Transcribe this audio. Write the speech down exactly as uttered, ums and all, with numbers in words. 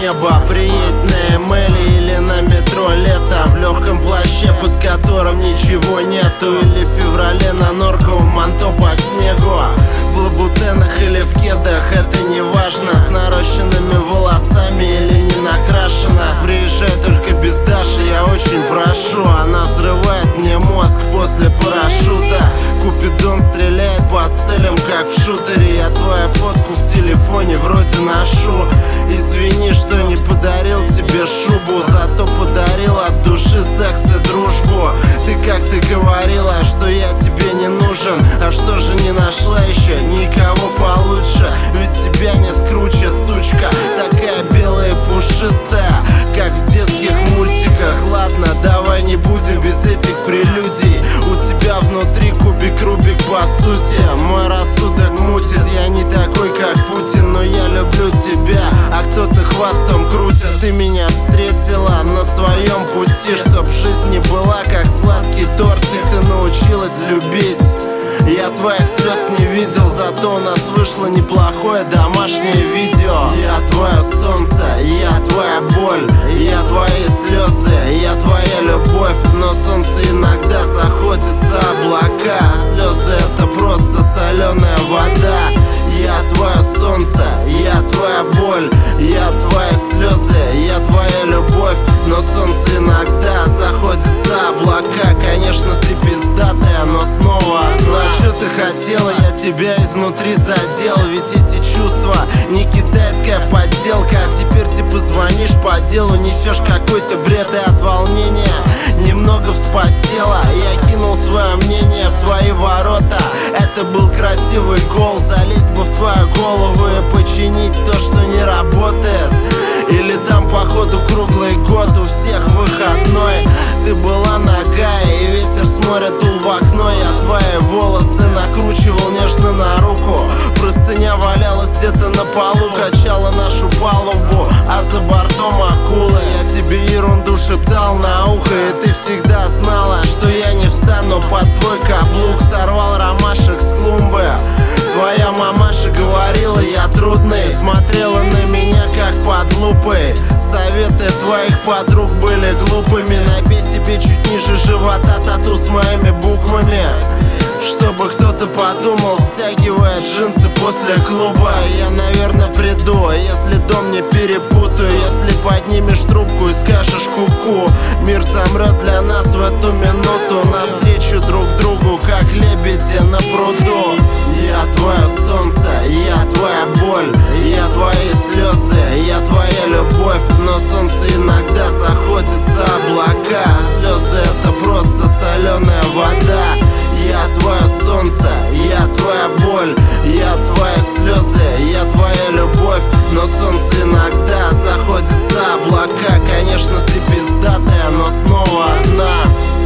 небо. Приедь на эм эль или на метро лето, в легком плаще, под которым ничего нету. Или в феврале на норковом манто по снегу. В лабутенах или в кедах, это не важно. С нарощенными волосами или не накрашена. Приезжай только без Даши, я очень прошу. Она взрывает мне мозг после парашюта. Купидон стреляет по целям, как в шутере. Я твою фотку в телефоне вроде ношу. Извини, что не подарил тебе шубу, зато подарил от души секс и дружбу. Ты как-то говорила, что я тебе не нужен. А что же не нашла еще никого получше? Ведь тебя нет круче, сучка, такая белая и пушистая, как в детских мультиках. Ладно, давай не будем без этих прелюдий. У тебя внутри кубик Рубик по сути. Мой рассудок мутит, я не такой, как Путин, но я люблю тебя, а кто-то хвостом крутит. Ты меня встретила на своем пути, чтоб жизнь не была как сладкий тортик. Ты научилась любить. Я твоих слез не видел, зато у нас вышло неплохое домашнее видео. Я твое солнце, я твоя боль, я твои слезы, я твоя любовь. Но солнце иногда заходит за облака, слезы это просто соленая вода. Я твое солнце, я твоя боль, я твои слезы, я твоя любовь. Но солнце иногда заходит за облака. Конечно, ты пиздатая, но снова одна. Что ты хотела, я тебя изнутри задел. Ведь эти чувства не китайская подделка. А теперь ты позвонишь по делу, несешь какой-то бред, и от волнения немного вспотела. Я кинул свое мнение в твои ворота. Это был красивый гол, залезть бы в твою голову и починить то, что не работает. Или там походу круглый год, у всех выходной. Ты была нагая, и ветер с моря дул в окно. Я твои волосы накручивал нежно на руку. Простыня валялась где-то на полу, качала нашу палубу, а за бортом акула. Я тебе ерунду шептал на ухо, и ты всегда знала, что я не встану под твой каблук. Сорвал ромашек с клумбы. Твоя мамаша говорила, я трудный. Смотрела на меня как под лупой. Советы твоих подруг были глупыми. Набей себе чуть ниже живота тату с моими буквами, чтобы кто-то подумал, стягивая джинсы после клуба. Я, наверное, приду, если дом не перепутаю. Если поднимешь трубку и скажешь ку-ку, мир замрет для нас в эту минуту. Навстречу друг другу, как лебеди на пруду. Я твое солнце, я твоя боль, я твои слезы, я твоя любовь. Но солнце иногда заходит за облака. Слезы это просто соленая вода. Я твое солнце, я твоя боль, я твои слезы, я твоя любовь. Но солнце иногда заходит за облака. Конечно, ты пиздатая, но снова одна.